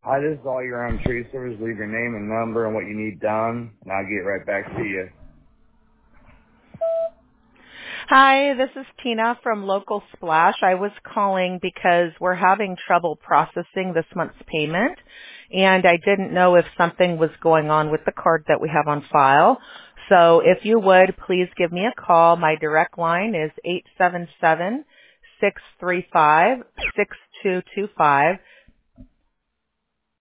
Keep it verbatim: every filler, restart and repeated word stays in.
Hi, this is all your own tree service. Leave your name and number and what you need done, and I'll get right back to you. Hi, this is Tina from Local Splash. I was calling because we're having trouble processing this month's payment, and I didn't know if something was going on with the card that we have on file. So if you would, please give me a call. My direct line is eight seven seven, six three five, six two two five.